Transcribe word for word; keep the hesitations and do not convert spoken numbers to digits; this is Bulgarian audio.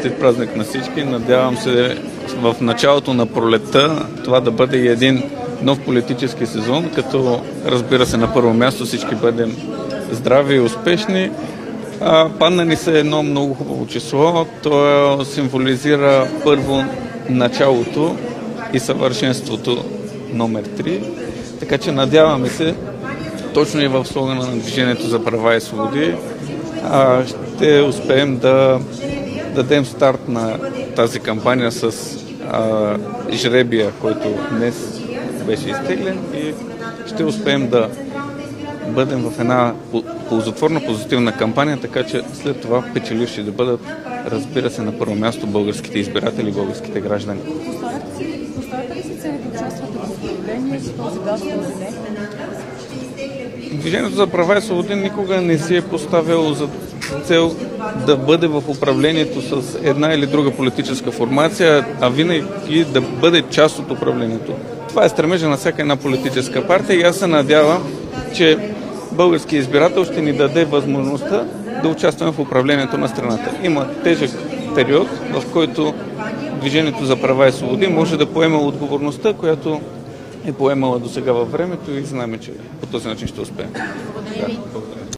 Честит празник на всички. Надявам се в началото на пролетта това да бъде и един нов политически сезон, като разбира се на първо място всички бъдем здрави и успешни. А, падна ни се едно много хубаво число. То символизира първо началото и съвършенството номер три. Така че надяваме се точно и в слогана на Движението за права и свободи а, ще успеем да дадем старт на тази кампания с а, жребия, който днес беше изтеглен и ще успеем да бъдем в една ползотворна, позитивна кампания, така че след това печеливши да бъдат, разбира се, на първо място българските избиратели, българските граждани. Поставяте ли си цели да участвате в управление с този даст или не? Движението за права и свободи никога не си е поставило за цел да бъде в управлението с една или друга политическа формация, а винаги да бъде част от управлението. Това е стремежа на всяка една политическа партия и аз се надявам, че българският избирател ще ни даде възможността да участваме в управлението на страната. Има тежък период, в който Движението за права и свободи може да поема отговорността, която е поемала до сега във времето и знаем, че по този начин ще успеем. Благодаря ви. Да, благодаря.